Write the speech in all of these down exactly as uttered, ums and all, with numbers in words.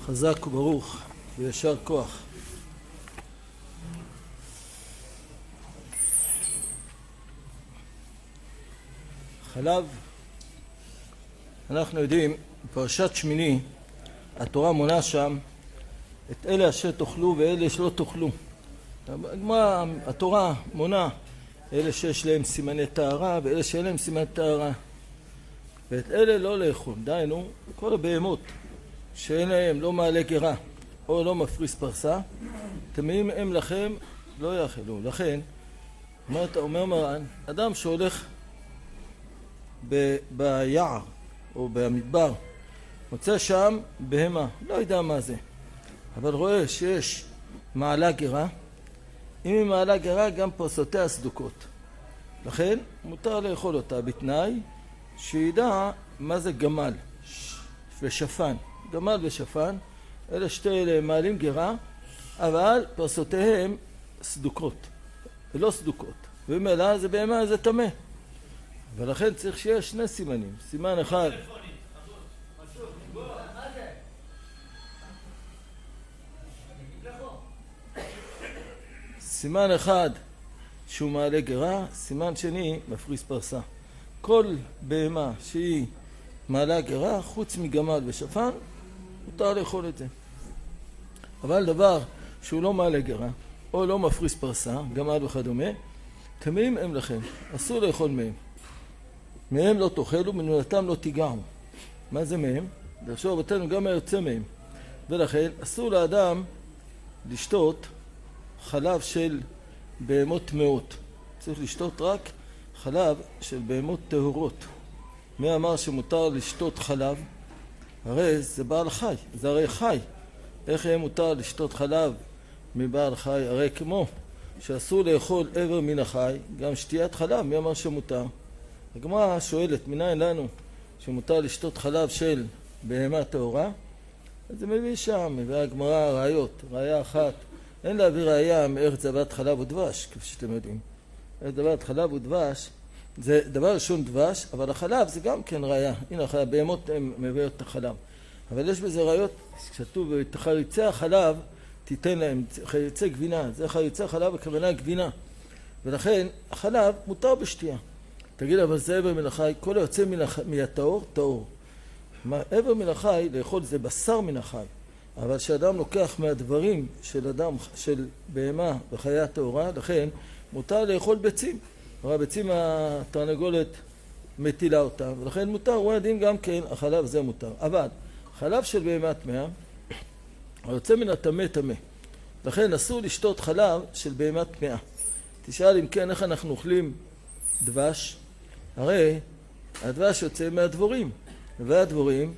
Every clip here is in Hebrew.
חזק וברוך וישר כוח. חלב, אנחנו יודעים, בפרשת שמיני, התורה מונה שם את אלה אשר תאכלו ואלה שלא תאכלו. מה התורה מונה? אלה שיש להם סימני טהרה ואלה שאין להם סימני טהרה. ואת אלה לא לאכול. דיינו, כל הבהמות שאין להם לא מעלה גרה או לא מפריס פרסה, טמאים הם לכם לא יאכלו. לכן, אומרת, אומר מרן, אדם שהולך ב- ביער או במדבר, מוצא שם בהמה, לא יודע מה זה, אבל רואה שיש מעלה גרה, אם היא מעלה גרה גם פרסותיה סדוקות. לכן מותר לאכול אותה בתנאי שידע מה זה גמל ושפן. גמל ושפן, אלה שתי אלה מעלים גרה, אבל פרסותיהם סדוקות, ולא סדוקות. ומילא זה בהמה, זה טמא. ולכן צריך שיהיה שני סימנים. סימן אחד, סימן אחד שהוא מעלה גרה, סימן שני מפריס פרסה. כל בהמה שהיא מעלה גרה, חוץ מגמל ושפן, מותר לאכול את זה. אבל דבר שהוא לא מעלה גרה, או לא מפריס פרסה, גמל וכדומה, טמאים הם לכם, אסור לאכול מהם. מהם לא תאכלו, מנולתם לא תיגעו. מה זה מהם? דרשו רבותינו גם היוצא מהם. ולכן אסור לאדם לשתות חלב של בהמות טמאות. צריך לשתות רק חלב של בהמות טהורות. מי אמר שמותר לשתות חלב? הרי זה בעל חי, זה הרי חי. איך יהיה מותר לשתות חלב מבעל חי? הרי כמו שאסור לאכול עבר מן החי, גם שתיית חלב, מי אמר שמותר? הגמרא שואלת, מניין לנו שמותר לשתות חלב של בהמה טהורה? אז זה מביא שם, מביא הגמרא ראיות, ראיה אחת. אין להביא ראיה מארץ זבת חלב ודבש, כפי שאתם יודעים. ארץ זבת חלב ודבש, זה דבר ראשון דבש, אבל החלב זה גם כן ראיה. הנה, הבהמות הן מביאות את החלב. אבל יש בזה ראיות, כתוב, את חריצי החלב תיתן להם, חריצי גבינה, זה חריצי החלב הכוונה גבינה. ולכן, החלב מותר בשתייה. תגיד, אבל זה עבר מן החי, כל היוצא מהטהור, טהור. עבר מן החי, לאכול זה בשר מן החי. אבל שאדם לוקח מהדברים של אדם, של בהמה וחייה טהורה, לכן מותר לאכול ביצים. הרי ביצים התרנגולת מטילה אותה, ולכן מותר, הוא הדין גם כן, החלב זה מותר. אבל חלב של בהמה טמאה, היוצא מן הטמא טמא. לכן אסור לשתות חלב של בהמה טמאה. תשאל אם כן, איך אנחנו אוכלים דבש? הרי הדבש יוצא מהדבורים, והדבורים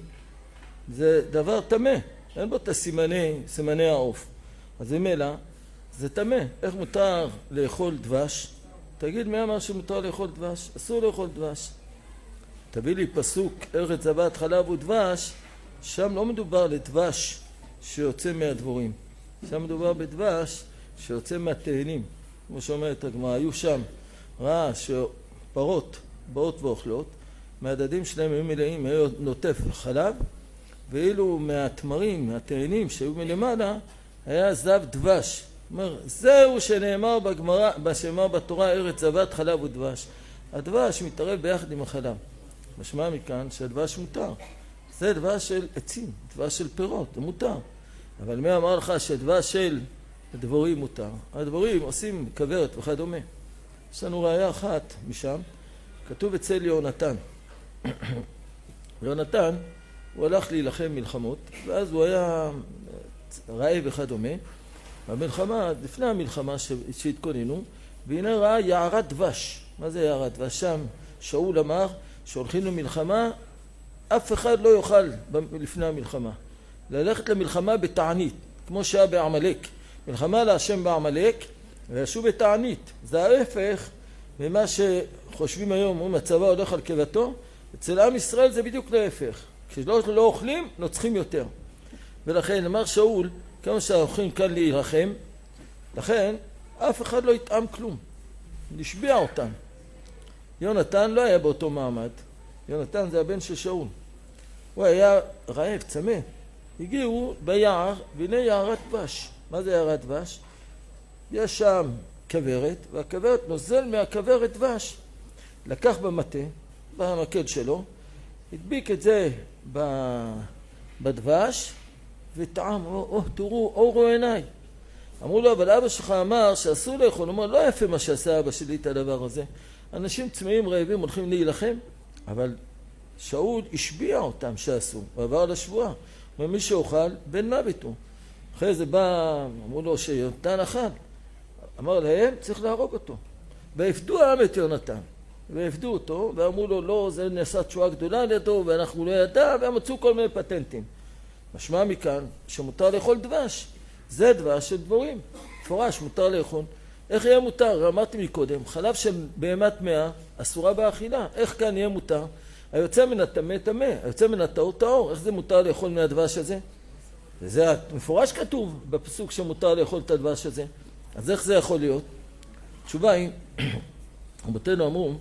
זה דבר טמא. אין בו את הסימני, סימני העוף. אז אם אלא, זה טמא. איך מותר לאכול דבש? תגיד, מי אמר שמותר לאכול דבש? אסור לאכול דבש. תביא לי פסוק, ארץ זבת חלב ודבש, שם לא מדובר לדבש שיוצא מהדבורים. שם מדובר בדבש שיוצא מהתאנים. כמו שאומרת הגמרא, היו שם ראה שפרות באות ואוכלות, מהדדים שלהם היו מלאים, היו נוטף חלב, ואילו מהתמרים, מהתאנים שהיו מלמעלה, היה זב דבש. אומר, זהו שנאמר בגמרא, בשמר בתורה, ארץ זבת חלב ודבש. הדבש מתערב ביחד עם החלב. משמע מכאן שהדבש מותר. זה דבש של עצים, דבש של פירות, זה מותר. אבל מי אמר לך שדבש של דבורים מותר? הדבורים עושים כוורת וכדומה. יש לנו ראיה אחת משם, כתוב אצל יונתן. יונתן, הוא הלך להילחם מלחמות, ואז הוא היה רעב וכדומה. במלחמה, לפני המלחמה שהתכוננו, והנה ראה יערת דבש. מה זה יערת דבש? שם שאול אמר שהולכים למלחמה, אף אחד לא יוכל לפני המלחמה. ללכת למלחמה בתענית, כמו שהיה בעמלק. מלחמה להשם בעמלק, וישו בתענית. זה ההפך ממה שחושבים היום, אם הצבא הולך על קבתו, אצל עם ישראל זה בדיוק להפך. כשלא לא אוכלים, נוצחים יותר. ולכן אמר שאול, כמה שהאוכלים כאן להירחם, לכן אף אחד לא יטעם כלום. נשביע אותם. יונתן לא היה באותו מעמד. יונתן זה הבן של שאול. הוא היה רעב, צמא. הגיעו ביער, והנה יערת דבש. מה זה יערת דבש? יש שם כוורת, והכוורת נוזל מהכוורת דבש. לקח במטה, במקד שלו, הדביק את זה בדבש, וטעם, או, או, תראו, אורו עיניי. אמרו לו, אבל אבא שלך אמר שאסור לאכול. הוא אומר, לא יפה מה שעשה אבא שלי את הדבר הזה. אנשים צמאים רעבים הולכים להילחם, אבל שאול השביע אותם שעשו, הוא עבר לשבועה. ומי שאוכל, בן מוות הוא. אחרי זה בא, אמרו לו שיונתן אכל. אמר להם, צריך להרוג אותו. והפדו העם את יונתן. והפדו אותו, ואמרו לו, לא, זה נעשה תשועה גדולה לידו, ואנחנו לא ידע, והם מצאו כל מיני פטנטים. משמע מכאן שמותר לאכול דבש. זה דבש של דבורים. מפורש, מותר לאכול. איך יהיה מותר? אמרתי מקודם, חלב של בהמת מאה אסורה באכילה. איך כאן יהיה מותר? היוצא מן הטמא טמא, היוצא מן הטהור טהור. איך זה מותר לאכול מהדבש הזה? וזה מפורש כתוב בפסוק שמותר לאכול את הדבש הזה. אז איך זה יכול להיות? התשובה היא, רבותינו אמרו,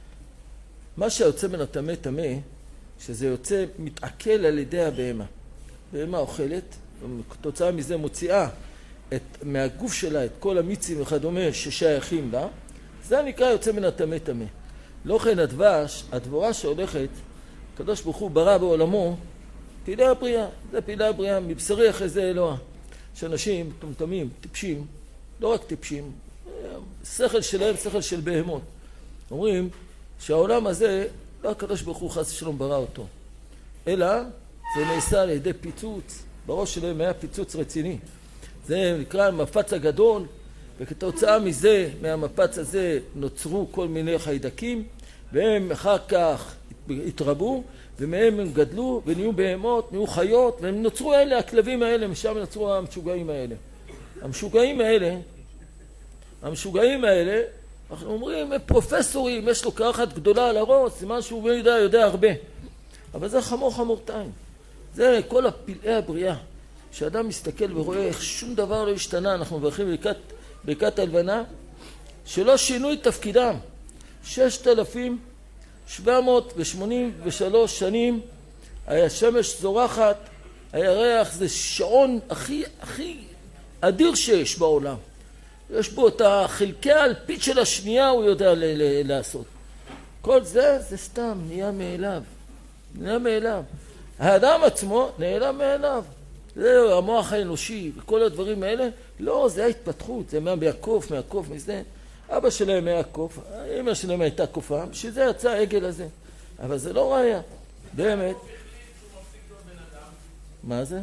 מה שיוצא מן הטמא טמא, שזה יוצא מתעכל על ידי הבהמה. בהמה אוכלת, וכתוצאה מזה מוציאה את, מהגוף שלה את כל המיצים וכדומה ששייכים לה, זה נקרא יוצא מן הטמא טמא. לא כן הדבש, הדבורה שהולכת, הקדוש ברוך הוא ברא בעולמו, פעילי הבריאה, זה פעילי הבריאה, מבשרי אחרי זה אלוה. שאנשים מטומטמים, טיפשים, לא רק טיפשים, שכל שלהם, שכל של בהמות. אומרים שהעולם הזה, לא הקדוש ברוך הוא חס ושלום ברא אותו, אלא זה נעשה על ידי פיצוץ, בראש שלהם היה פיצוץ רציני. זה נקרא המפץ הגדול, וכתוצאה מזה, מהמפץ הזה, נוצרו כל מיני חיידקים, והם אחר כך התרבו, ומהם הם גדלו, ונהיו בהמות, נהיו חיות, והם נוצרו אלה, הכלבים האלה, משם נוצרו המשוגעים האלה. המשוגעים האלה, המשוגעים האלה, אנחנו אומרים, הם פרופסורים, יש לו קרחת גדולה על הראש, סימן שהוא יודע, יודע הרבה. אבל זה חמור חמורתיים. זה כל הפלאי הבריאה. כשאדם מסתכל ורואה איך שום דבר לא השתנה, אנחנו מברכים ברכת, ברכת הלבנה, שלא שינו את תפקידם. ששת אלפים שבע מאות ושמונים ושלוש שנים, השמש זורחת, הירח זה שעון הכי, הכי אדיר שיש בעולם. יש בו את החלקי האלפית של השנייה, הוא יודע ל- ל- לעשות. כל זה, זה סתם, נהיה מאליו. נהיה מאליו. האדם עצמו נעלם מאליו. זה המוח האנושי וכל הדברים האלה. לא, זה ההתפתחות, זה מהקוף, מהקוף, מזה. אבא שלהם היה קוף, אמא שלהם הייתה קופה, בשביל זה יצא העגל הזה. אבל זה לא ראיה. באמת. מה זה?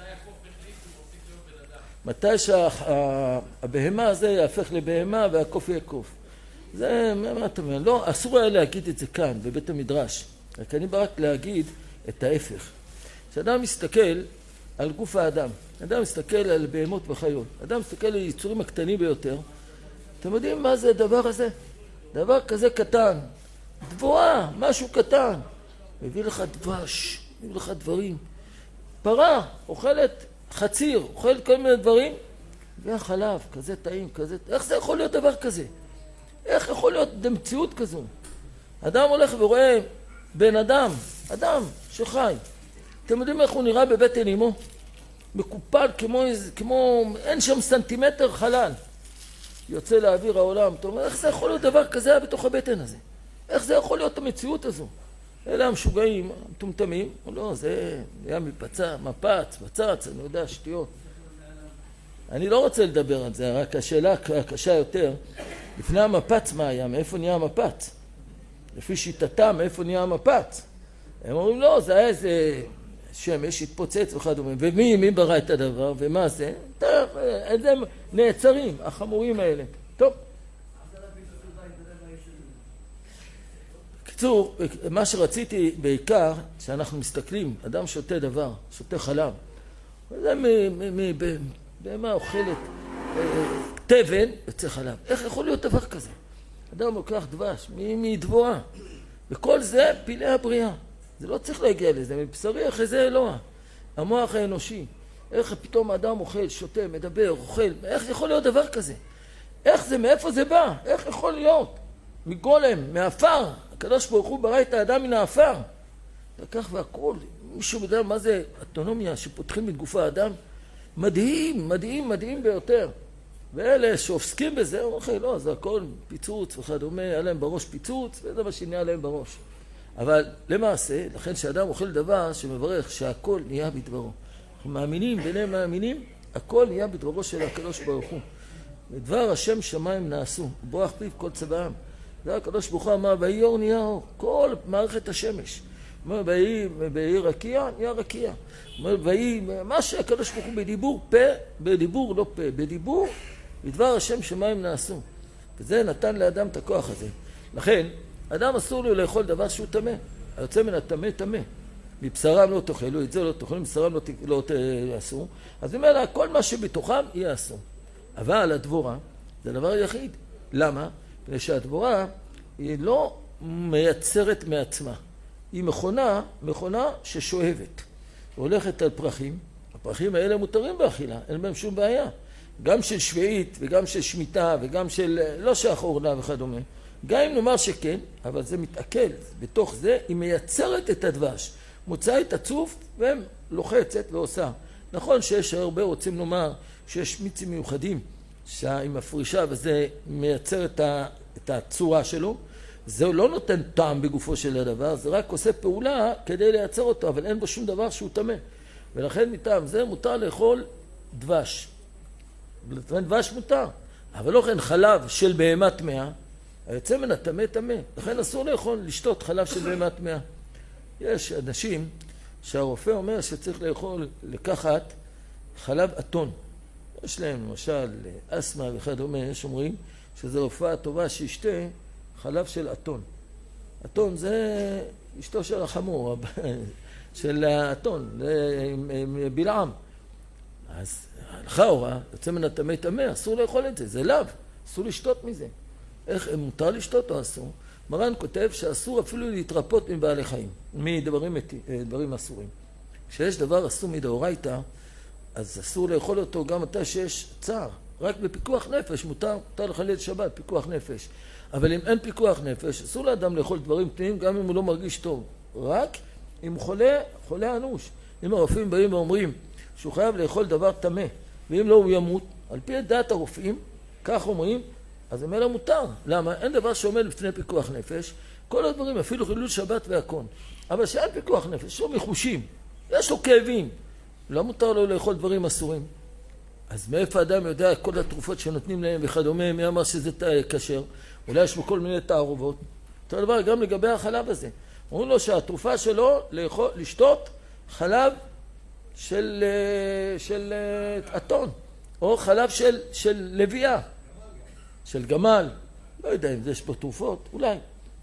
מתי שהבהמה הזה יהפך לבהמה והקוף יהיה קוף. זה, מה אתה אומר? לא, אסור היה להגיד את זה כאן, בבית המדרש. רק אני בא רק להגיד את ההפך. כשאדם מסתכל על גוף האדם, אדם מסתכל על בהמות וחיות, אדם מסתכל על יצורים הקטנים ביותר, אתם יודעים מה זה הדבר הזה? דבר כזה קטן, דבורה, משהו קטן, מביא לך דבש, מביא לך דברים. פרה, אוכלת חציר, אוכלת כל מיני דברים, והחלב, כזה טעים, כזה... איך זה יכול להיות דבר כזה? איך יכול להיות מציאות כזו? אדם הולך ורואה בן אדם, אדם שחי. אתם יודעים איך הוא נראה בבטן אמו? מקופל כמו, כמו... אין שם סנטימטר חלל. יוצא לאוויר העולם. אתה אומר, איך זה יכול להיות דבר כזה בתוך הבטן הזה? איך זה יכול להיות המציאות הזו? אלה המשוגעים, המטומטמים, לא, זה היה מפצע, מפץ, פצץ, אני יודע, שטויות. אני לא רוצה לדבר על זה, רק השאלה הקשה יותר, לפני המפץ מה היה? מאיפה נהיה המפץ? לפי שיטתם, מאיפה נהיה המפץ? הם אומרים, לא, זה היה איזה שמש, התפוצץ וכדומה. ומי, מי ברא את הדבר, ומה זה? הם נעצרים, החמורים האלה. טוב. בקיצור, מה שרציתי בעיקר, שאנחנו מסתכלים, אדם שותה דבר, שותה חלב, זה במה אוכלת תבן, יוצא חלב. איך יכול להיות דבר כזה? אדם לוקח דבש, מדבורה, וכל זה פילי הבריאה. זה לא צריך להגיע לזה, מבשרי אחרי זה אלוה, המוח האנושי. איך פתאום אדם אוכל, שותה, מדבר, אוכל, איך יכול להיות דבר כזה? איך זה, מאיפה זה בא? איך יכול להיות? מגולם, מאפר. הקדוש ברוך הוא ברא את האדם מן האפר. לקח והכל, מישהו יודע מה זה אוטונומיה שפותחים את גוף האדם? מדהים, מדהים, מדהים ביותר. ואלה שעוסקים בזה, אומרים לכם, לא, זה הכל פיצוץ וכדומה, היה להם בראש פיצוץ, וזה מה שנהיה להם בראש. אבל למעשה, לכן שאדם אוכל דבר שמברך שהכל נהיה בדברו. אנחנו מאמינים, ביניהם מאמינים, הכל נהיה בדברו של הקדוש ברוך הוא. ודבר השם שמיים נעשו, ברוח פיו כל צבאם. זה הקדוש ברוך הוא אמר, ויהי אור נהיה אור, כל מערכת השמש. אומר, ויהי רקיע, נהיה רקיע. אומר, ויהי, מה שהקדוש ברוך הוא בדיבור פה, בדיבור לא פה, בדיבור, ודבר השם שמיים נעשו. וזה נתן לאדם את הכוח הזה. לכן, אדם אסור לו לאכול דבר שהוא טמא. היוצא מן הטמא טמא. מבשרם לא תאכלו, את זה לא תאכלו, מבשרם לא, לא תעשו. אז אם אלא, כל מה שבתוכם יהיה אסור. אבל הדבורה זה דבר יחיד. למה? מפני שהדבורה היא לא מייצרת מעצמה. היא מכונה, מכונה ששואבת. הולכת על פרחים. הפרחים האלה מותרים באכילה, אין בהם שום בעיה. גם של שביעית וגם של שמיטה וגם של לא שייך אורנה וכדומה. גם אם נאמר שכן, אבל זה מתעכל. בתוך זה היא מייצרת את הדבש. מוצאה את הצוף ולוחצת ועושה. נכון שיש הרבה רוצים לומר שיש מיצים מיוחדים שהיא מפרישה וזה מייצר את הצורה שלו. זה לא נותן טעם בגופו של הדבר, זה רק עושה פעולה כדי לייצר אותו, אבל אין בו שום דבר שהוא טמא. ולכן מטעם זה מותר לאכול דבש. דבש מותר, אבל לא כן חלב של בהמה טמאה, היוצא מן הטמא טמא. לכן אסור לאכול, לשתות חלב של בהמה טמאה. יש אנשים שהרופא אומר שצריך לאכול, לקחת חלב אתון. יש להם למשל אסמה וכדומה, יש אומרים שזו רפואה טובה שישתה חלב של אתון. אתון זה אשתו של החמור, של האתון, בלעם. אז לכאורה, יוצא מן הטמא טמא, אסור לאכול את זה, זה לאו, אסור לשתות מזה. איך, מותר לשתות או אסור? מרן כותב שאסור אפילו להתרפות מבעלי חיים, מדברים דברים אסורים. כשיש דבר אסור מדאורייתא, אז אסור לאכול אותו גם מתי שיש צער. רק בפיקוח נפש, מותר, מותר לחלל שבת, פיקוח נפש. אבל אם אין פיקוח נפש, אסור לאדם לאכול דברים טמאים, גם אם הוא לא מרגיש טוב. רק אם חולה, חולה אנוש. אם הרופאים באים ואומרים שהוא חייב לאכול דבר טמא, ואם לא הוא ימות, על פי דעת הרופאים, כך אומרים, אז זה מותר. למה? אין דבר שעומד לפני פיקוח נפש. כל הדברים, אפילו חילול שבת והכל. אבל שאין פיקוח נפש, שהוא מחושים, יש לו כאבים. לא מותר לו לאכול דברים אסורים. אז מאיפה אדם יודע כל התרופות שנותנים להם וכדומה, מי אמר שזה כשר? אולי יש בו כל מיני תערובות. אותו דבר גם לגבי החלב הזה. אומרים לו שהתרופה שלו לאכול, לשתות חלב של, של אתון, או חלב של, של לביאה, של גמל. לא יודע אם יש פה תרופות, אולי.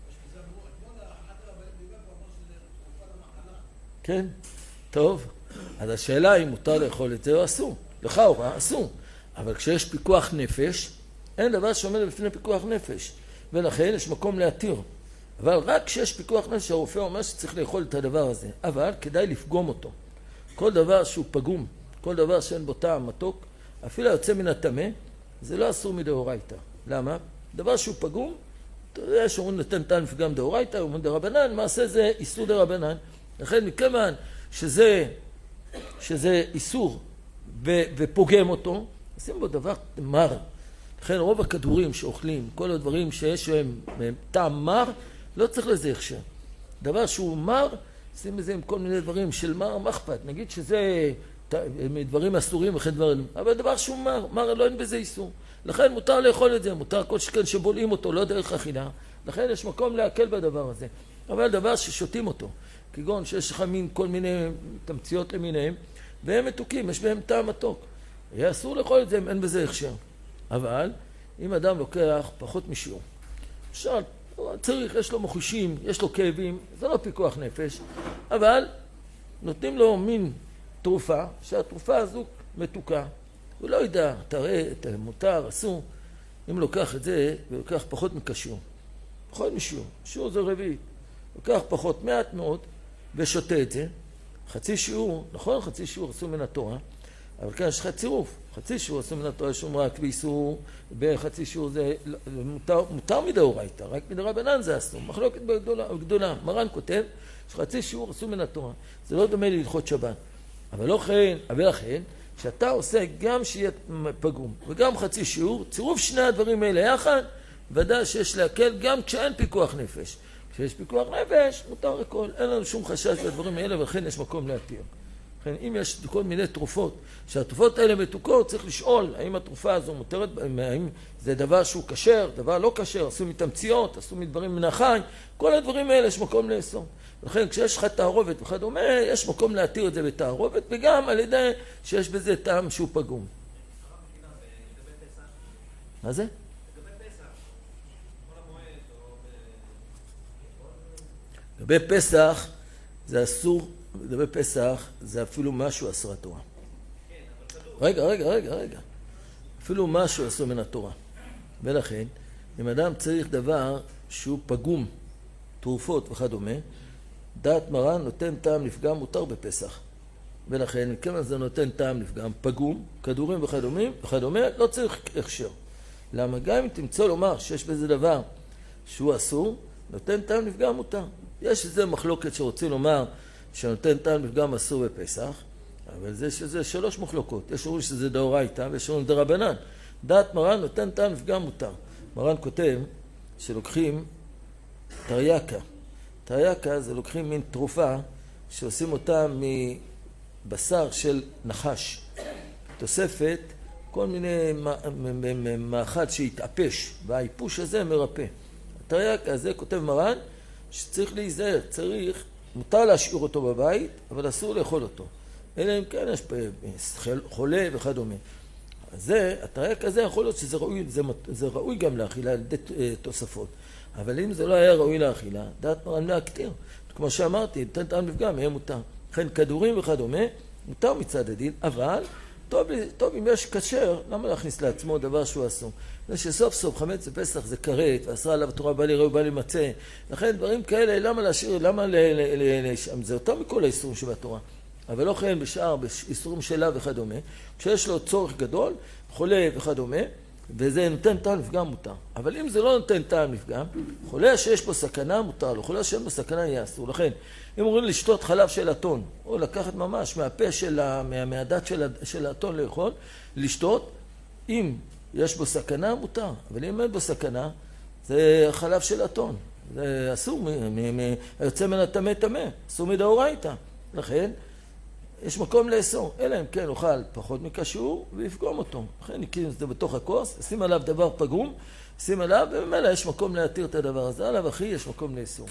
כן, טוב. אז השאלה היא מותר לאכול את זה או אסור. לכאורה, אסור. אבל כשיש פיקוח נפש, אין דבר שעומד לפני פיקוח נפש. ולכן יש מקום להתיר. אבל רק כשיש פיקוח נפש, הרופא אומר שצריך לאכול את הדבר הזה. אבל כדאי לפגום אותו. כל דבר שהוא פגום, כל דבר שאין בו טעם מתוק, אפילו יוצא מן הטמא, זה לא אסור מדאורייתא. למה? דבר שהוא פגום, אתה יודע שאומרים נתן טעם לפגם דאורייתא, אומרים דרבנן, מעשה זה איסור דרבנן. לכן מכיוון שזה, שזה איסור ו, ופוגם אותו, עושים בו דבר מר. לכן רוב הכדורים שאוכלים, כל הדברים שיש להם טעם מר, לא צריך לזה הכשר. דבר שהוא מר, עושים בזה עם כל מיני דברים של מר, מה אכפת? נגיד שזה דברים אסורים וכן דברים, אבל דבר שהוא מר, מר לא אין בזה איסור. לכן מותר לאכול את זה, מותר כל שכן שבולעים אותו, לא דרך אכילה. לכן יש מקום להקל בדבר הזה. אבל דבר ששותים אותו, כגון שיש לך מין כל מיני תמציות למיניהם, והם מתוקים, יש בהם טעם מתוק. יהיה אסור לאכול את זה אם אין בזה הכשר. אבל אם אדם לוקח פחות משיעור, אפשר, צריך, יש לו מוחשים, יש לו כאבים, זה לא פיקוח נפש, אבל נותנים לו מין תרופה, שהתרופה הזו מתוקה. הוא לא יודע, תראה, מותר, אסור. אם לוקח את זה, ולוקח פחות מכשיעור, פחות משיעור, שיעור זה רביעי, לוקח פחות מעט מאוד, ושותה את זה, חצי שיעור, נכון? חצי שיעור אסור מן התורה, אבל כאן יש לך צירוף, חצי שיעור אסור מן התורה שום רק באיסור, בחצי שיעור זה מותר, מותר מדאורייתא, רק מדרבנן זה אסור. מחלוקת גדולה, גדולה. מרן כותב שחצי שיעור אסור מן התורה. זה לא דומה להלכות שבת. אבל לא כן, אבל לכן, שאתה עושה גם שיהיה פגום וגם חצי שיעור, צירוף שני הדברים האלה יחד, ודאי שיש להקל גם כשאין פיקוח נפש. כשיש פיקוח נפש, מותר הכל. אין לנו שום חשש לדברים האלה, ולכן יש מקום להתיר. לכן, אם יש כל מיני תרופות, שהתרופות האלה מתוקות, צריך לשאול האם התרופה הזו מותרת, האם זה דבר שהוא כשר, דבר לא כשר, עשו מתמציות, עשו מדברים מן החי, כל הדברים האלה יש מקום לאסור. לכן, כשיש לך תערובת וכדומה, יש מקום להתיר את זה בתערובת, וגם על ידי שיש בזה טעם שהוא פגום. מה זה? לגבי פסח, זה אסור, לגבי פסח, זה אפילו משהו אסור התורה. רגע, רגע, רגע, רגע. אפילו משהו אסור מן התורה. ולכן, אם אדם צריך דבר שהוא פגום, תרופות וכדומה, דעת מרן נותן טעם לפגם מותר בפסח. ולכן, כמה זה נותן טעם לפגם, פגום, כדורים וכדומה, וכדומה, לא צריך הכשר. למה גם אם תמצא לומר שיש בזה דבר שהוא אסור, נותן טעם לפגם מותר. יש איזה מחלוקת שרוצים לומר שנותן טעם לפגם אסור בפסח, אבל זה שזה שלוש מחלוקות. יש אומרים שזה דאורייתא ויש אומרים דרבנן. דעת מרן נותן טעם לפגם מותר. מרן כותב שלוקחים תרייקה. תרייקה זה לוקחים מין תרופה שעושים אותה מבשר של נחש. תוספת כל מיני מאכל שהתאפש, והאיפוש הזה מרפא. התרייקה הזה כותב מרן שצריך להיזהר, צריך, מותר להשאיר אותו בבית, אבל אסור לאכול אותו. אלא אם כן יש חולה וכדומה. אז זה, התריק הזה יכול להיות שזה ראוי, זה, זה ראוי גם לאכילה על ידי תוספות. אבל אם זה לא היה ראוי לאכילה, דעת מרן להקטיר. כמו שאמרתי, נותן טעם לפגם, יהיה מותר. לכן כדורים וכדומה, מותר מצד הדין, אבל טוב, טוב אם יש כשר, למה להכניס לעצמו דבר שהוא אסור? זה שסוף סוף חמץ בפסח זה כרת, ואסרה עליו התורה בא לראה ובא למצא. לכן דברים כאלה, למה להשאיר, למה ל... ל, ל, ל זה יותר מכל האיסורים שבתורה. אבל לא כן בשאר, באיסורים שלה וכדומה, כשיש לו צורך גדול, חולה וכדומה, וזה נותן טעם לפגם מותר. אבל אם זה לא נותן טעם לפגם, חולה שיש בו סכנה מותר לו, חולה שאין בו סכנה יהיה אסור. לכן, אם אומרים לשתות חלב של אתון, או לקחת ממש מהפה של ה... מהדת של, ה... של האתון לאכול, לשתות, אם יש בו סכנה מותר, אבל אם אין בו סכנה, זה חלב של אתון. זה אסור, מ... מ... היוצא מן הטמא טמא, אסור מדאורייתא. לכן, יש מקום לאסור, אלא אם כן אוכל פחות מכשור ויפגום אותו. לכן נקים את זה בתוך הכוס, שים עליו דבר פגום, שים עליו, ובמילא יש מקום להתיר את הדבר הזה, עליו אחי יש מקום לאסור.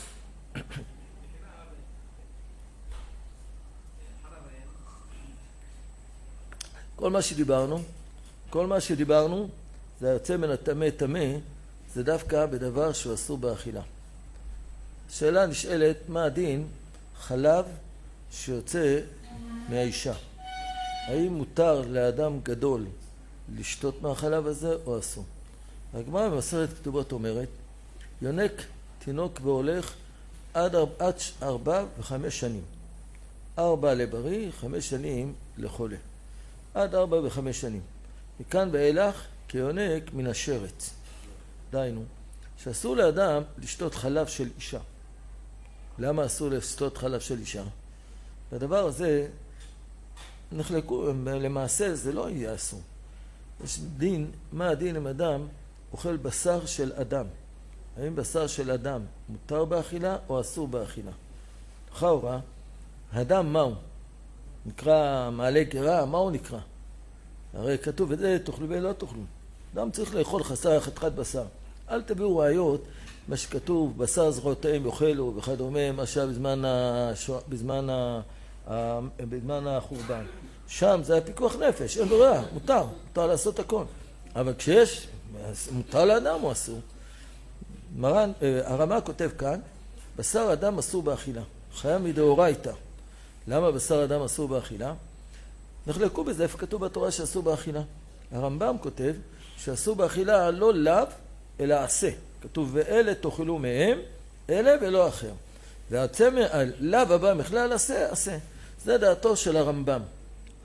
כל מה שדיברנו, כל מה שדיברנו, זה היוצא מן הטמא טמא, זה דווקא בדבר שהוא אסור באכילה. השאלה נשאלת, מה הדין חלב שיוצא מהאישה? האם מותר לאדם גדול לשתות מהחלב הזה או אסור? הגמרא במסכת כתובות אומרת, יונק תינוק והולך עד ארבע, ארבע וחמש שנים. ארבע לבריא, חמש שנים לחולה. עד ארבע וחמש שנים. מכאן ואילך כיונק מן השרץ. דיינו, שאסור לאדם לשתות חלב של אישה. למה אסור לשתות חלב של אישה? הדבר הזה, נחלקו, למעשה זה לא יהיה אסור. יש דין, מה הדין אם אדם אוכל בשר של אדם? האם בשר של אדם מותר באכילה או אסור באכילה? לכאורה, האדם מהו? נקרא מעלה גרה, מה הוא נקרא? הרי כתוב את זה, תאכלו ולא תאכלו. אדם צריך לאכול חסר חתיכת בשר. אל תביאו ראיות, מה שכתוב, בשר זרועותיהם יאכלו וכדומה, מה שהיה בזמן, השוע... בזמן, ה... בזמן החורבן. שם זה הפיקוח נפש, אין ברירה, מותר, מותר לעשות הכל. אבל כשיש, מותר לאדם או אסור? מרן, הרמ"א כותב כאן, בשר אדם אסור באכילה, חיה מדאורייתא. למה בשר אדם אסור באכילה? נחלקו בזה, איפה כתוב בתורה שאסור באכילה? הרמב"ם כותב שאסור באכילה לא לאו, אלא עשה. כתוב, ואלה תאכלו מהם, אלה ולא אחר. והצמא, לאו הבא מכלל עשה, עשה. זה דעתו של הרמב"ם.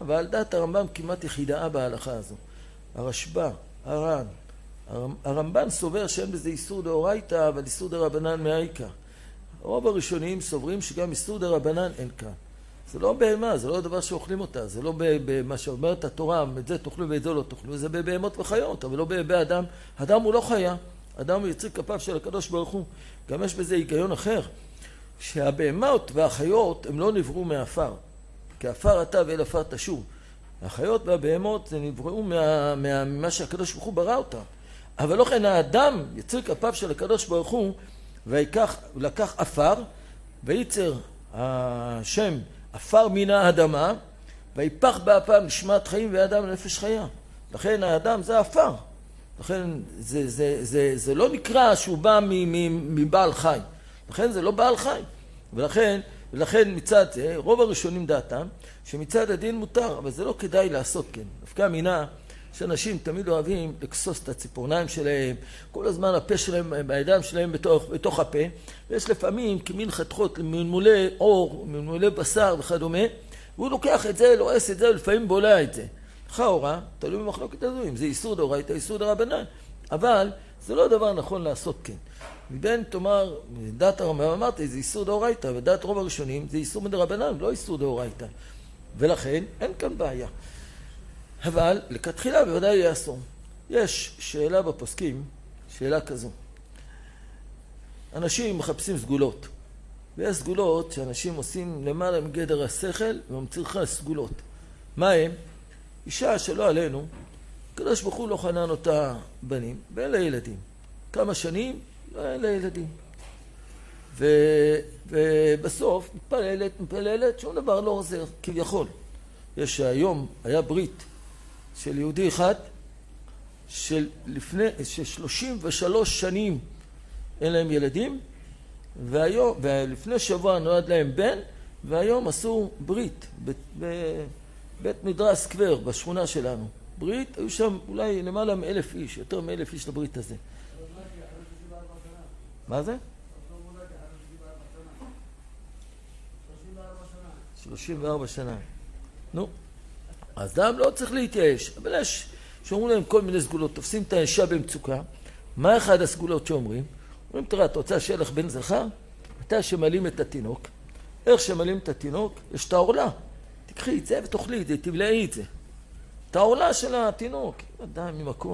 אבל דעת הרמב"ם כמעט יחידה בהלכה הזו. הרשב"א, הר"ן, הרמב"ן סובר שאין בזה איסור דאורייתא, אבל איסור דרבנן מהעיקר. רוב הראשונים סוברים שגם איסור דרבנן אין כאן. זה לא בהמה, זה לא דבר שאוכלים אותה, זה לא במה שאומרת התורה, את זה תאכלו ואת זה לא תאכלו, זה בבהמות וחיות, אבל לא באדם. אדם הוא לא חיה, אדם הוא יציר כפיו של הקדוש ברוך הוא. גם יש בזה היגיון אחר, שהבהמות והחיות הם לא נבראו מהעפר, כי עפר אתה ואל עפר תשוב. החיות והבהמות זה נבראו מה, מה, ממה שהקדוש ברוך הוא ברא אותם. אבל לא כן האדם יציר כפיו של הקדוש ברוך הוא, ולקח עפר, וייצר השם עפר מן האדמה, ויפח באפם נשמת חיים ואדם נפש חיה. לכן האדם זה עפר. לכן זה, זה, זה, זה לא נקרא שהוא בא מבעל חי. לכן זה לא בעל חי. ולכן, ולכן מצד זה, רוב הראשונים דעתם, שמצד הדין מותר, אבל זה לא כדאי לעשות כן. דווקא מינה שאנשים תמיד אוהבים לקסוס את הציפורניים שלהם, כל הזמן הפה שלהם, בידיים שלהם בתוך, בתוך הפה, ויש לפעמים כמין חתכות מלמולי אור, מלמולי בשר וכדומה, והוא לוקח את זה, לועס את זה, ולפעמים בולע את זה. לכאורה, תלוי במחלוקת הזו, אם זה איסור דאורייתא, איסור דרבנן. אבל זה לא דבר נכון לעשות כן. מבין, תאמר, דעת הרמב"ם, אמרתי, זה איסור דאורייתא, ודעת רוב הראשונים זה איסור מדרבנן, לא איסור דאורייתא. ולכן אין כאן בעיה. אבל לכתחילה בוודאי יהיה אסור. יש שאלה בפוסקים, שאלה כזו. אנשים מחפשים סגולות. ויש סגולות שאנשים עושים למעלה מגדר השכל וממצריכה סגולות. מה הם? אישה שלא עלינו, הקדוש ברוך הוא לא חנן אותה בנים, ואין לה ילדים. כמה שנים, לא אין לה ילדים. ו... ובסוף מתפללת, מתפללת, שום דבר לא עוזר, כביכול. יש היום, היה ברית של יהודי אחד, של לפני, של שלושים ושלוש שנים אין להם ילדים, והיום, ולפני שבוע נולד להם בן, והיום עשו ברית בבית מדרש סקוור, בשכונה שלנו. ברית, היו שם אולי למעלה מאלף איש, יותר מאלף איש לברית הזה. מה זה? שלושים וארבע שנה. נו, אז אדם לא צריך להתייאש, אבל יש שאומרים להם כל מיני סגולות, תופסים את האישה במצוקה. מה אחד הסגולות שאומרים? אומרים, תראה, אתה רוצה שיהיה לך בן זכר? אתה שמלים את התינוק. איך שמלים את התינוק? יש את העורלה. תקחי את זה ותאכלי את זה, תבלעי את זה. את העורלה של התינוק. אדם עם הכל.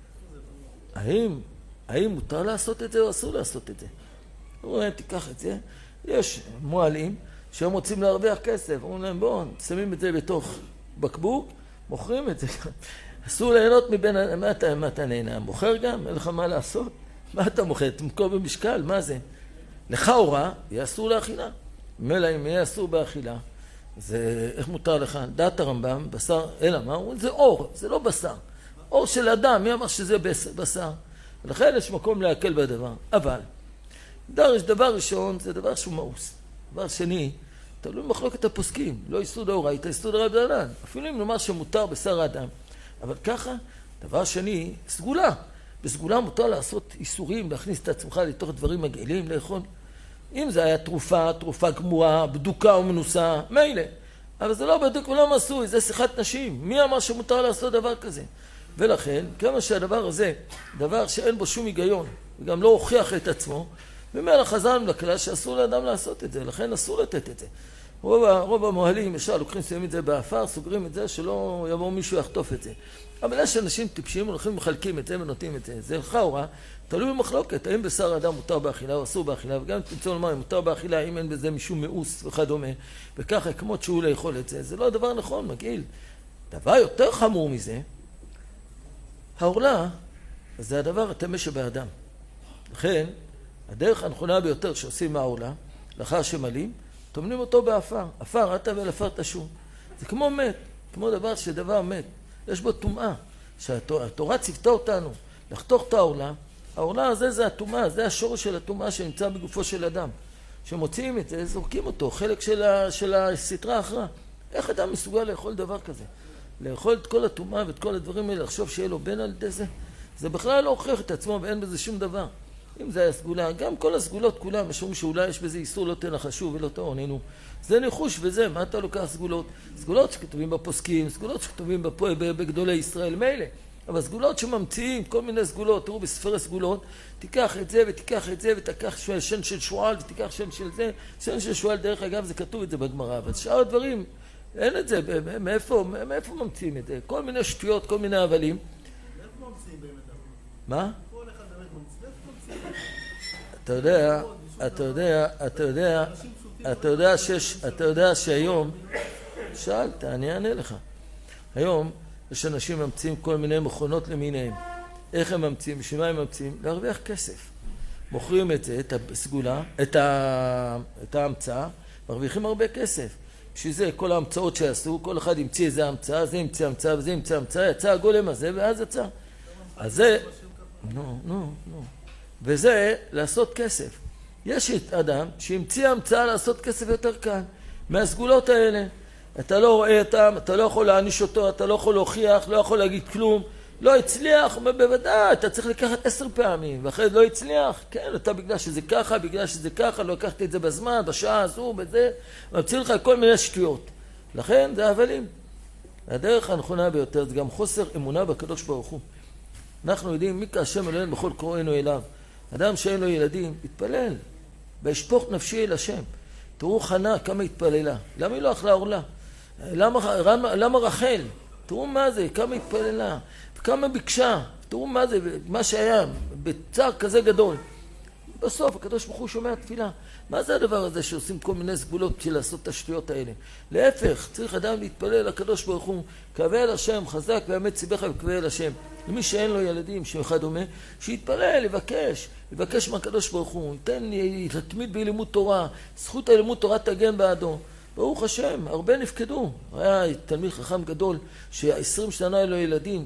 האם, האם מותר לעשות את זה או אסור לעשות את זה? אומרים, תיקח את זה. יש מועלים שהם רוצים להרוויח כסף. אומרים להם, בואו, שמים את זה בתוך בקבוק, מוכרים את זה. אסור ליהנות מבין, מה אתה, מה אתה נהנה? מוכר גם? אין לך מה לעשות? מה אתה מוכר? תמכור במשקל? מה זה? לכאורה, יהיה אסור לאכילה. מילא אם יהיה אסור באכילה, זה, איך מותר לך? דעת הרמב"ם, בשר, אלא מה? זה אור, זה לא בשר. אור של אדם, מי אמר שזה בשר? ולכן יש מקום להקל בדבר. אבל, דרש, דבר ראשון, זה דבר שהוא מאוס. דבר שני, תלוי במחלוקת הפוסקים. לא איסור דאורייתא, איסור דרבנן. אפילו אם נאמר שמותר בשר האדם. אבל ככה, דבר שני, סגולה. בסגולה מותר לעשות איסורים, להכניס את עצמך לתוך דברים מגעילים, לאכול. אם זה היה תרופה, תרופה גמורה, בדוקה או מנוסה, מילא. אבל זה לא בדוק ולא מסוי, זה שיחת נשים. מי אמר שמותר לעשות דבר כזה? ולכן, כמה שהדבר הזה, דבר שאין בו שום היגיון, וגם לא הוכיח את עצמו, ומאלה חזרנו לכלל שאסור לאדם לעשות את זה, לכן אסור לתת את זה. רוב, רוב המוהלים, ישר לוקחים שמים את זה באפר, סוגרים את זה, שלא יבוא מישהו יחטוף את זה. אבל יש אנשים טיפשים, הולכים ומחלקים את זה ונותנים את זה. זה לכאורה, תלוי במחלוקת, האם בשר האדם מותר באכילה או אסור באכילה, וגם תמצאו לומר, אם מותר באכילה, האם אין בזה משום מאוס וכדומה, וככה כמות שהוא לאכול את זה, זה לא דבר נכון, מגעיל. דבר יותר חמור מזה, העורלה, זה הדבר הטמא שבאדם. לכן, הדרך הנכונה ביותר שעושים מהעורלה, לאחר שמלים, טומנים אותו באפר. אפר, אתה ואל עפר תשוב. זה כמו מת, כמו דבר שדבר מת. יש בו טומאה. שהתורה ציוותה אותנו לחתוך את העורלה. העורלה הזה זה הטומאה, זה השורש של הטומאה שנמצא בגופו של אדם. שמוציאים את זה, זורקים אותו, חלק של, ה, של הסתרה האחרה. איך אדם מסוגל לאכול דבר כזה? לאכול את כל הטומאה ואת כל הדברים האלה, לחשוב שיהיה לו בן על ידי זה? זה בכלל לא הוכיח את עצמו ואין בזה שום דבר. אם זה היה סגולה, גם כל הסגולות כולם, משום שאולי יש בזה איסור לא תנחשו ולא תעוננו. זה ניחוש וזה, מה אתה לוקח סגולות? סגולות שכתובים בפוסקים, סגולות שכתובים בגדולי ישראל, מילא. אבל סגולות שממציאים, כל מיני סגולות, תראו בספר הסגולות, תיקח את זה ותיקח את זה ותיקח שן של שועל ותיקח שן של זה, שן של שועל דרך אגב זה כתוב את זה בגמרא, אבל שאר הדברים אין את זה, מאיפה, מאיפה ממציאים את זה? כל מיני שטויות, כל מיני הבלים. מאיפה ממציאים באמת? מה? כל אחד באמת ממציאים. אתה יודע, אתה יודע, אתה יודע, אתה יודע שיש, אתה יודע שהיום, שאלת, אני אענה לך. היום יש אנשים ממציאים כל מיני מכונות למיניהם. איך הם ממציאים? בשביל מה הם ממציאים? להרוויח כסף. מוכרים את זה, את הסגולה, את, ה... את ההמצאה, מרוויחים הרבה כסף. בשביל זה כל ההמצאות שעשו, כל אחד ימציא איזה המצאה, זה ימציא המצאה וזה ימציא המצאה, יצא הגולם הזה ואז יצא. אז זה, נו, נו, נו. וזה לעשות כסף. יש אדם שהמציא המצאה לעשות כסף יותר קל מהסגולות האלה. אתה לא רואה אותם, אתה לא יכול להעניש אותו, אתה לא יכול להוכיח, לא יכול להגיד כלום. לא הצליח, בוודאי, אתה צריך לקחת עשר פעמים, ואחרי זה לא הצליח, כן, אתה בגלל שזה ככה, בגלל שזה ככה, לא לקחת את זה בזמן, בשעה הזו, בזה, ממציא לך כל מיני שטויות. לכן זה הבלים. הדרך הנכונה ביותר זה גם חוסר אמונה בקדוש ברוך הוא. אנחנו יודעים, מי כהשם אלוהינו בכל קוראינו אליו. אדם שאין לו ילדים, יתפלל. וישפוך נפשי אל השם. תראו חנה כמה התפללה. למה היא לא אכלה עורלה? למה, למה רחל? תראו מה זה, כמה התפללה. וכמה ביקשה. תראו מה זה, מה שהיה, בצער כזה גדול. בסוף הקדוש ברוך הוא שומע תפילה. מה זה הדבר הזה שעושים כל מיני סגולות בשביל לעשות את השטויות האלה? להפך, צריך אדם להתפלל לקדוש ברוך הוא, קווה אל השם, חזק ואמת ציבך וקווה אל השם. למי שאין לו ילדים, שאחד דומה, שיתפלל, יבקש, יבקש מהקדוש ברוך הוא, ייתן, יתמיד בלימוד תורה, זכות הלימוד תורה תגן בעדו. ברוך השם, הרבה נפקדו. היה תלמיד חכם גדול, ש-עשרים שנה היו לו ילדים,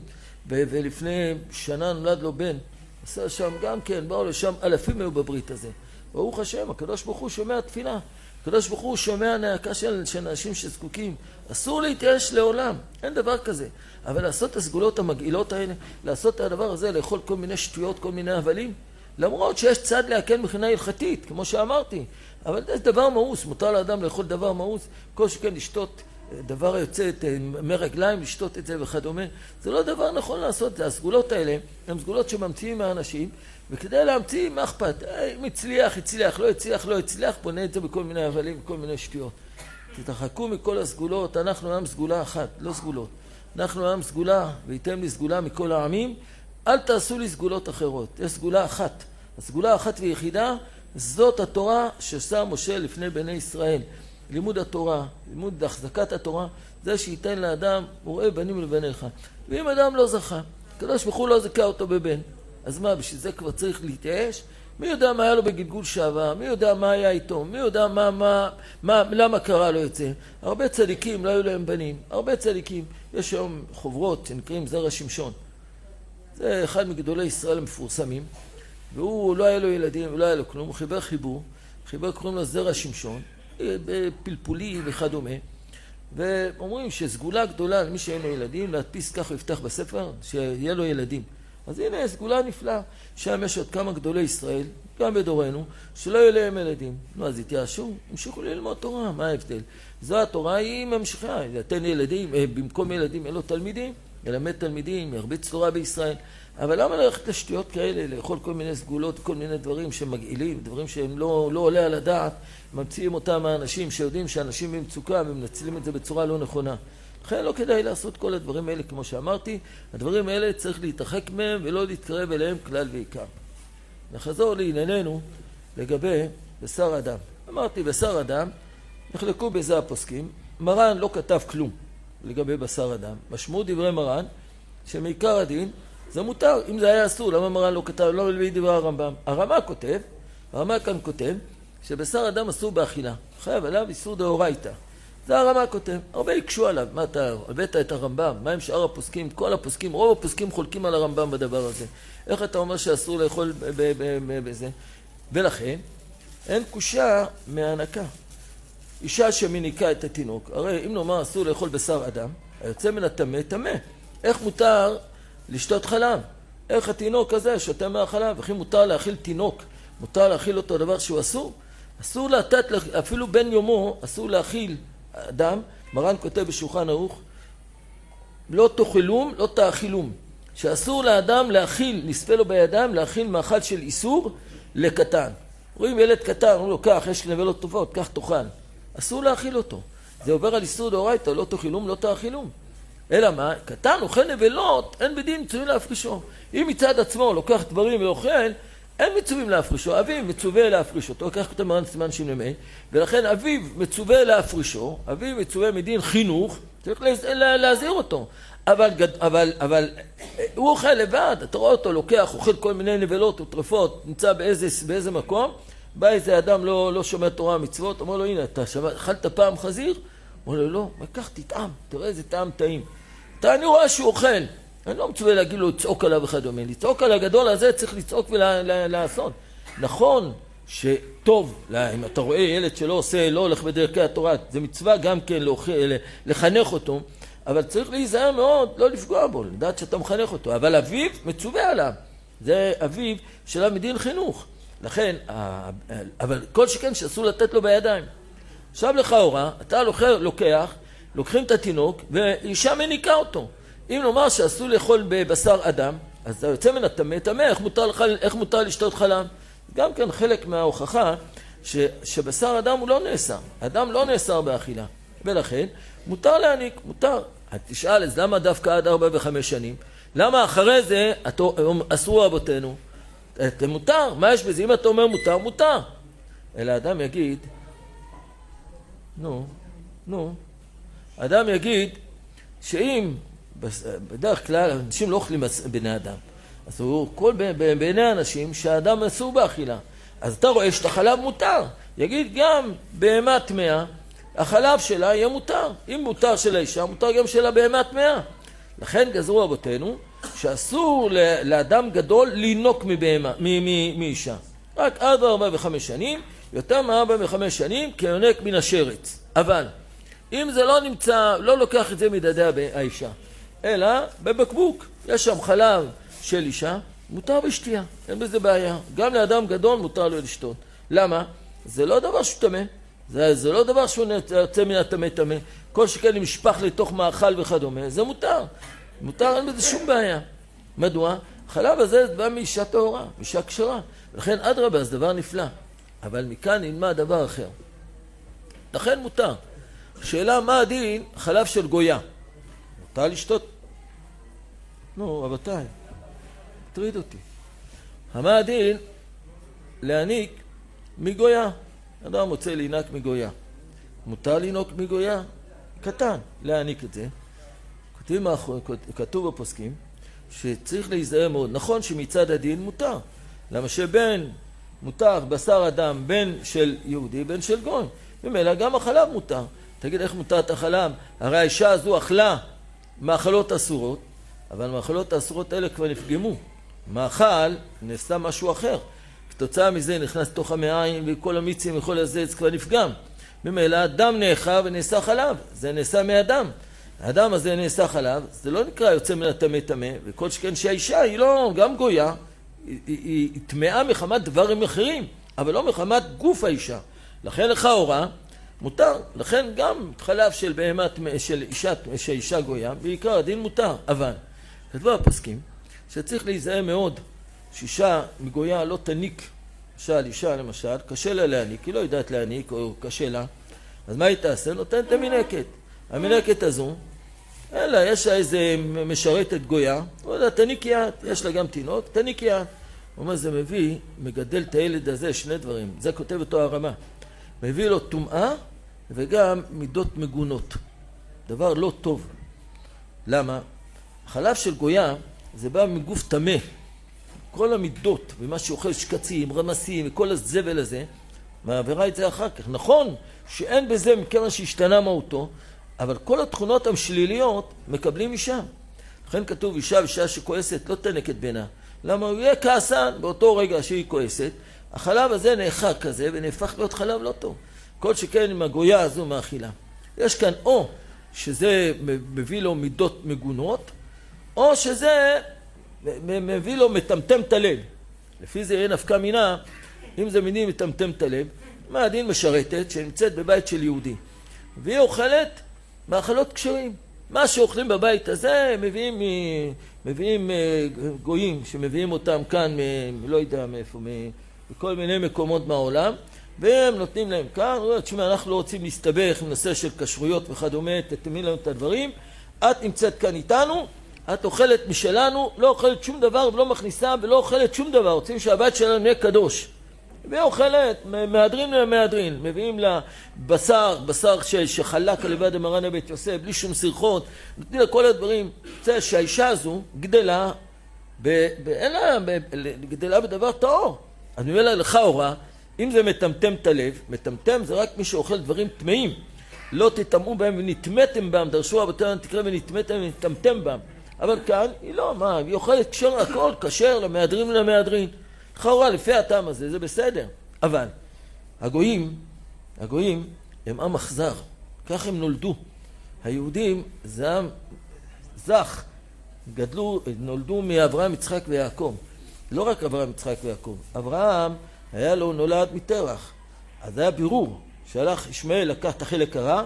ולפני שנה נולד לו בן. עשה שם גם כן, באו לשם, אלפים היו בברית הזה. ברוך השם, הקדוש ברוך הוא שומע תפילה. הקדוש ברוך הוא שומע נעקה של, של אנשים שזקוקים. אסור להתייאש לעולם, אין דבר כזה. אבל לעשות את הסגולות המגעילות האלה, לעשות את הדבר הזה, לאכול כל מיני שטויות, כל מיני הבלים, למרות שיש צד להקל מבחינה הלכתית, כמו שאמרתי. אבל זה דבר מאוס, מותר לאדם לאכול דבר מאוס, כל שכן לשתות דבר היוצא את מרגליים, לשתות את זה וכדומה. זה לא דבר נכון לעשות, זה הסגולות האלה, הן סגולות שממציאים מהאנשים, וכדי להמציא, מה אכפת? אם הצליח, הצליח, לא הצליח, לא הצליח, בונה את זה בכל מיני הבלים, בכל מיני שטויות. תתרחקו מכל הסגולות, אנחנו עם סגולה אחת, לא סגולות. אנחנו עם סגולה, וייתם לי סגולה מכל העמים, אל תעשו לי סגולות אחרות. יש סגולה אחת. הסגולה האחת ויחידה, זאת התורה ששם משה לפני בני ישראל. לימוד התורה, לימוד החזקת התורה, זה שייתן לאדם, הוא רואה בנים לבניך. ואם אדם לא זכה, הקדוש ברוך הוא לא זכה אותו בבן. אז מה, בשביל זה כבר צריך להתייאש? מי יודע מה היה לו בגלגול שעבר? מי יודע מה היה איתו? מי יודע מה, מה, מה, למה קרה לו את זה? הרבה צדיקים לא היו להם בנים. הרבה צדיקים. יש היום חוברות שנקראים זרע שמשון. זה אחד מגדולי ישראל המפורסמים. והוא לא היה לו ילדים, הוא לא היה לו כלום. הוא חיבר חיבור. חיבר קוראים לו זרע שמשון. בפלפולי וכדומה. ואומרים שסגולה גדולה למי שאין לו ילדים, להדפיס ככה יפתח בספר, שיהיה לו ילדים. אז הנה, סגולה נפלאה. שם יש עוד כמה גדולי ישראל, גם בדורנו, שלא יהיו להם ילדים. נו, אז התייאשו, המשיכו ללמוד תורה, מה ההבדל? זו התורה, היא ממשיכה, לתן ילדים, במקום ילדים אין לו תלמידים, ילמד תלמידים, ירביץ תורה בישראל. אבל למה ללכת לשטויות כאלה, לאכול כל מיני סגולות, כל מיני דברים שמגעילים, דברים שהם לא, לא עולה על הדעת, ממציאים אותם האנשים שיודעים שאנשים במצוקה ומנצלים את זה בצורה לא נכונה. לכן לא כדאי לעשות כל הדברים האלה, כמו שאמרתי, הדברים האלה צריך להתרחק מהם ולא להתקרב אליהם כלל ועיקר. נחזור לענייננו לגבי בשר אדם. אמרתי, בשר אדם, נחלקו בזה הפוסקים, מרן לא כתב כלום לגבי בשר אדם. משמעות דברי מרן, שמעיקר הדין, זה מותר. אם זה היה אסור, למה מרן לא כתב? לא מביא דברי הרמב"ם. הרמ"א כותב, הרמ"א כאן כותב, שבשר אדם אסור באכילה. חייב עליו איסור דאורייתא. זה הרמ"א כותב. הרבה יקשו עליו. מה אתה הבאת את הרמב"ם? מה עם שאר הפוסקים? כל הפוסקים, רוב הפוסקים חולקים על הרמב"ם בדבר הזה. איך אתה אומר שאסור לאכול בזה? ולכן, אין קושה מהנקה. אישה שמניקה את התינוק. הרי אם נאמר אסור לאכול בשר אדם, היוצא מן הטמא, טמא. איך מותר לשתות חלב? איך התינוק הזה שותה מהחלב, וכי מותר להאכיל תינוק, מותר להאכיל אותו דבר שהוא אסור? אסור לתת, אפילו בן יומו, אסור להאכיל אדם. מרן כותב בשולחן ערוך, לא תאכלום, לא תאכילום, שאסור לאדם להאכיל, נספה לו בידיים, להאכיל מאכל של איסור לקטן. רואים ילד קטן, אומרים לו, קח, יש נבלות טובות, קח תאכל. אסור להאכיל אותו. זה עובר על איסור דאורייתא, לא תאכילום, לא תאכילום. אלא מה? קטן אוכל נבלות, אין בדין מצווים להפרישו. אם מצד עצמו לוקח דברים ואוכל, אין מצווים להפרישו. אביו מצווה להפריש אותו, כך כותב מרן סימן שמ"ה, ולכן אביו מצווה להפרישו, אביו מצווה מדין חינוך, צריך להזהיר אותו. אבל, אבל, אבל הוא אוכל לבד, אתה רואה אותו לוקח, אוכל כל מיני נבלות וטרפות, נמצא באיזה, באיזה מקום, בא איזה אדם לא, לא שומע תורה מצוות, אומר לו, הנה, אתה שומע, אכלת פעם חזיר? אומר לו, לא, מקח תטעם, תראה איזה טעם טעים. אתה, אני רואה שהוא אוכל, אני לא מצווה להגיד לו, לצעוק עליו וכדומה, לצעוק על הגדול הזה צריך לצעוק ולעשות. נכון שטוב, אם אתה רואה ילד שלא עושה, לא הולך בדרכי התורה, זה מצווה גם כן לחנך אותו, אבל צריך להיזהר מאוד, לא לפגוע בו, לדעת שאתה מחנך אותו. אבל אביו מצווה עליו, זה אביו שלה מדין חינוך. לכן, אבל כל שכן שאסור לתת לו בידיים. עכשיו לכאורה, אתה לוקח, לוקחים את התינוק, ואישה מניקה אותו. אם נאמר שאסור לאכול בבשר אדם, אז אתה יוצא מן הטמא, טמא, איך מותר, איך מותר לשתות חלב? גם כן חלק מההוכחה ש, שבשר אדם הוא לא נאסר. אדם לא נאסר באכילה. ולכן, מותר להניק, מותר. את תשאל, אז למה דווקא עד ארבע וחמש שנים? למה אחרי זה אסרו אבותינו? זה מותר, מה יש בזה? אם אתה אומר מותר, מותר. אלא אדם יגיד, נו, נו, אדם יגיד שאם, בדרך כלל, אנשים לא אוכלים בני אדם. אז הוא כל בעיני האנשים שהאדם אסור באכילה. אז אתה רואה שאת החלב מותר. יגיד גם בהמה טמאה, החלב שלה יהיה מותר. אם מותר של האישה, מותר גם של הבהמה טמאה. לכן גזרו אבותינו שאסור לאדם גדול לינוק מבהמה, מאישה. רק עד ארבע וחמש שנים, יותר מארבע וחמש שנים, כיונק מן השרץ. אבל אם זה לא נמצא, לא לוקח את זה מדדי האישה, אלא בבקבוק, יש שם חלב של אישה, מותר בשתייה, אין בזה בעיה. גם לאדם גדול מותר לו לשתות. למה? זה לא דבר שהוא טמא, זה, זה לא דבר שהוא יוצא מן הטמא טמא. כל שכן נמשפח לתוך מאכל וכדומה, זה מותר. מותר, אין בזה שום בעיה. מדוע? החלב הזה בא מאישה טהורה, מאישה כשרה. ולכן אדרבה, זה דבר נפלא. אבל מכאן נלמד דבר אחר. לכן מותר. שאלה מה הדין חלב של גויה? מותר לשתות? נו, רבותיי, תריד אותי. מה הדין להניק מגויה? אדם רוצה להינק מגויה. מותר לינוק מגויה? קטן, להניק את זה. כתוב בפוסקים שצריך להיזהר מאוד. נכון שמצד הדין מותר. למה שבין מותר בשר אדם בין של יהודי בין של גוי. ומילא גם החלב מותר. תגיד איך מותר את החלב? הרי האישה הזו אכלה מאכלות אסורות, אבל מאכלות האסורות האלה כבר נפגמו. מאכל נעשה משהו אחר. כתוצאה מזה נכנס תוך המעיים וכל המיצים וכל הזה כבר נפגם. ממילא הדם נאכל ונעשה חלב. זה נעשה מאדם. האדם הזה נעשה חלב, זה לא נקרא יוצא מן הטמא טמא, וכל שכן שהאישה היא לא גם גויה, היא, היא, היא טמאה מחמת דברים אחרים, אבל לא מחמת גוף האישה. לכן לכאורה מותר, לכן גם חלב של בהמה של אישה, של אישה גויה, בעיקר הדין מותר, אבל כתבו הפוסקים שצריך להיזהר מאוד שאישה מגויה לא תניק, למשל אישה למשל, קשה לה להניק, היא לא יודעת להניק או קשה לה, אז מה היא תעשה? נותנת המינקת. המינקת הזו, אלא יש לה איזה משרתת גויה, הוא יודע, תניק יד, יש לה גם תינוק, תניק יד. הוא אומר, זה מביא, מגדל את הילד הזה שני דברים, זה כותב אותו הרמה. מביא לו טומאה וגם מידות מגונות. דבר לא טוב. למה? החלב של גויה זה בא מגוף טמא. כל המידות ומה שאוכל שקצים, רמסים וכל הזבל הזה, מעבירה את זה אחר כך. נכון שאין בזה מכיוון שהשתנה מהותו, אבל כל התכונות המשליליות מקבלים משם. לכן כתוב אישה אישה שכועסת לא תנק את בינה. למה הוא יהיה כעסן באותו רגע שהיא כועסת, החלב הזה נאכל כזה ונהפך להיות חלב לא טוב. כל שכן עם הגויה הזו מאכילה. יש כאן או שזה מביא לו מידות מגונות, או שזה מביא לו מטמטם את הלב. לפי זה יהיה נפקא מינה, אם זה מינים מטמטם את הלב, מה הדין משרתת שנמצאת בבית של יהודי. והיא אוכלת מאכלות כשרים. מה שאוכלים בבית הזה, מביאים, מביאים גויים, שמביאים אותם כאן, לא יודע מאיפה, מכל מיני מקומות מהעולם, והם נותנים להם כאן, תשמע, אנחנו לא רוצים להסתבך עם נושא של כשרויות וכדומה, תתמי לנו את הדברים, את נמצאת כאן איתנו, את אוכלת משלנו, לא אוכלת שום דבר ולא מכניסה ולא אוכלת שום דבר, רוצים שהבית שלנו יהיה קדוש. והיא אוכלת, מהדרין למהדרין, מביאים לה בשר, בשר שחלק על יד מרן הבית יוסף, בלי שום סרחות, נותנים לה כל הדברים. זה שהאישה הזו גדלה, אין לה, גדלה בדבר טהור. אז ממילא לך הוראה, אם זה מטמטם את הלב, מטמטם זה רק מי שאוכל דברים טמאים. לא תטמאו בהם ונטמאתם בהם, דרשו רבותינו תקרא ונטמאתם ונטמטם בהם. אבל כאן היא לא, מה, היא אוכלת כשר הכל, כשר למהדרין ולמהדרין. לכאורה, לפי הטעם הזה, זה בסדר. אבל הגויים, הגויים הם עם אכזר. כך הם נולדו. היהודים זה עם זך. גדלו, נולדו מאברהם, יצחק ויעקב. לא רק אברהם, יצחק ויעקב. אברהם היה לו נולד מתרח. אז היה בירור שהלך ישמעאל לקח את החלק הרע,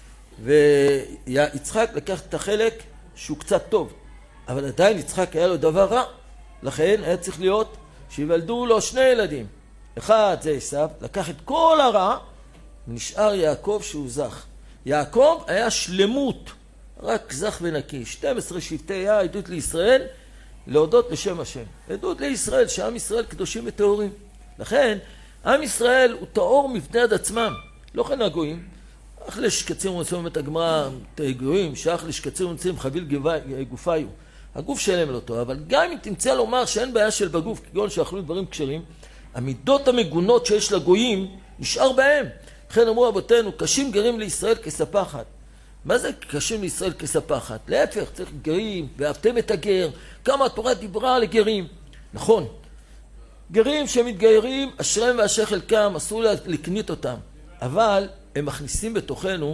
ויצחק לקח את החלק שהוא קצת טוב. אבל עדיין יצחק היה לו דבר רע. לכן היה צריך להיות שיוולדו לו שני ילדים. אחד זה עשיו, לקח את כל הרע, ונשאר יעקב שהוא זך. יעקב היה שלמות, רק זך ונקי. שתים עשרה שבטי היה עדות לישראל, להודות לשם השם. עדות לישראל, שעם ישראל קדושים וטהורים. לכן, עם ישראל הוא טהור מבני עד עצמם. לא כן הגויים. אך לשקצים ונצאים את הגמרא, גויים, שאך לשקצים ונצאים חביל גופיו. הגוף שלהם לא טוב, אבל גם אם תמצא לומר שאין בעיה של בגוף, כגון שאכלו דברים כשרים, המידות המגונות שיש לגויים נשאר בהם. לכן אמרו רבותינו, קשים גרים לישראל כספחת. מה זה קשים לישראל כספחת? להפך, צריך גרים, ואהבתם את הגר, כמה התורה דיברה על גרים. נכון, גרים שמתגיירים, אשריהם ואשר חלקם, אסור לקנית אותם, אבל הם מכניסים בתוכנו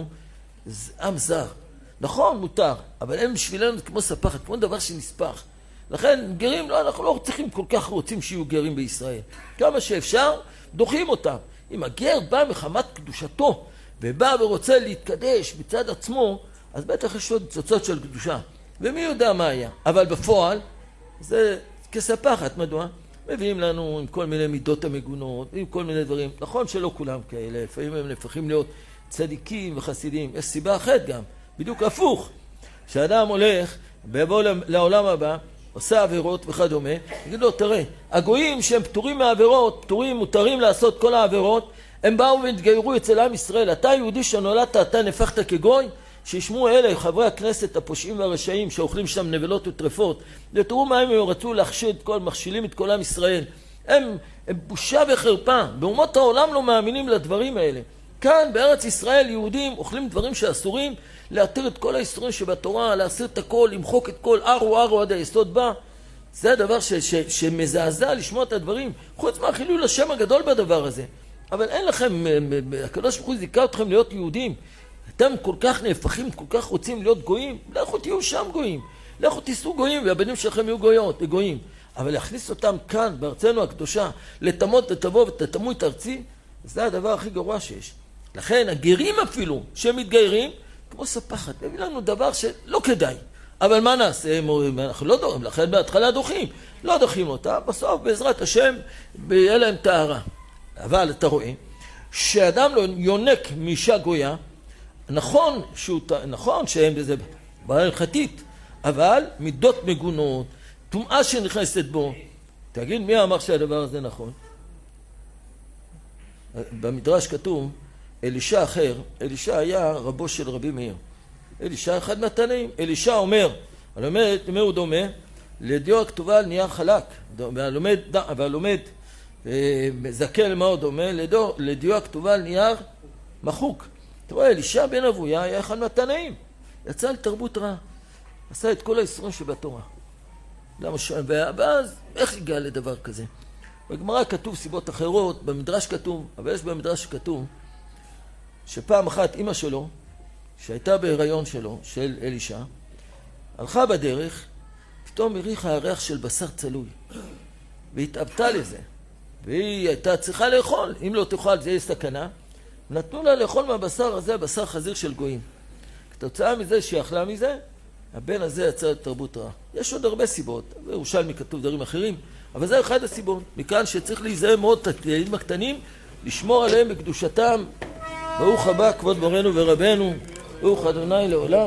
עם זר. נכון, מותר, אבל הם בשבילנו כמו ספחת, כמו דבר שנספח. לכן גרים, לא, אנחנו לא צריכים כל כך רוצים שיהיו גרים בישראל. כמה שאפשר, דוחים אותם. אם הגר בא מחמת קדושתו, ובא ורוצה להתקדש מצד עצמו, אז בטח יש עוד צוצות של קדושה. ומי יודע מה היה. אבל בפועל, זה כספחת, מדוע? מביאים לנו עם כל מיני מידות המגונות, עם כל מיני דברים. נכון שלא כולם כאלה, לפעמים הם נהפכים להיות צדיקים וחסידים. יש סיבה אחת גם. בדיוק הפוך, כשאדם הולך ובוא לעולם הבא, עושה עבירות וכדומה, יגיד לו, תראה, הגויים שהם פטורים מהעבירות, פטורים, מותרים לעשות כל העבירות, הם באו והתגיירו אצל עם ישראל. אתה יהודי שנולדת, אתה נפחת כגוי, שישמעו אלה, חברי הכנסת הפושעים והרשעים, שאוכלים שם נבלות וטרפות, ותראו מה הם רצו להחשיד כל, מכשילים את כל עם ישראל. הם, הם בושה וחרפה, באומות העולם לא מאמינים לדברים האלה. כאן בארץ ישראל יהודים אוכלים דברים שאסורים, להתיר את כל האיסורים שבתורה, להסיר את הכל, למחוק את כל ארו ארו עד היסוד בה. זה הדבר ש, ש, שמזעזע לשמוע את הדברים, חוץ מהחילול השם הגדול בדבר הזה. אבל אין לכם, הקדוש ברוך הוא זיכה אתכם להיות יהודים. אתם כל כך נהפכים, כל כך רוצים להיות גויים, לכו תהיו שם גויים. לכו תיסעו גויים והבנים שלכם יהיו גויות, גויים. אבל להכניס אותם כאן, בארצנו הקדושה, לתמות, לתבוא ותתמו את ארצי, זה הדבר הכי גרוע שיש. לכן הגרים אפילו שמתגיירים, כמו ספחת, מביא לנו דבר שלא כדאי. אבל מה נעשה? אנחנו לא דוחים, לכן בהתחלה דוחים. לא דוחים אותה, בסוף בעזרת השם יהיה להם טהרה. אבל אתה רואה, שאדם לא יונק מאישה גויה, נכון, שהוא, נכון שהם בזה בעיה הלכתית, אבל מידות מגונות, טומאה שנכנסת בו. תגיד, מי אמר שהדבר הזה נכון? במדרש כתוב, אלישע אחר, אלישע היה רבו של רבי מאיר. אלישע אחד מהתנאים. אלישע אומר, הלומד, למי הוא דומה? לדיו הכתובה על נייר חלק. והלומד, והלומד זקן למה הוא דומה? לדיו, לדיו הכתובה על נייר מחוק. אתה רואה, אלישע בן אבויה היה אחד מהתנאים. יצא לתרבות רעה. עשה את כל האיסורים שבתורה. למה ש... ואז, איך הגיע לדבר כזה? בגמרא כתוב סיבות אחרות, במדרש כתוב, אבל יש במדרש כתוב, שפעם אחת אמא שלו, שהייתה בהיריון שלו, של אלישע, הלכה בדרך, פתאום הריחה הריח של בשר צלוי, והתאבטה לזה, והיא הייתה צריכה לאכול, אם לא תאכל זה יהיה סכנה. נתנו לה לאכול מהבשר הזה, בשר חזיר של גויים. כתוצאה מזה שהיא אכלה מזה, הבן הזה יצא תרבות רעה. יש עוד הרבה סיבות, בירושלמי כתוב דברים אחרים, אבל זה אחד הסיבות. מכאן שצריך להיזהר מאוד את הילדים הקטנים, לשמור עליהם בקדושתם. ברוך הבא כבוד מורנו ורבנו, ברוך אדוני לעולם.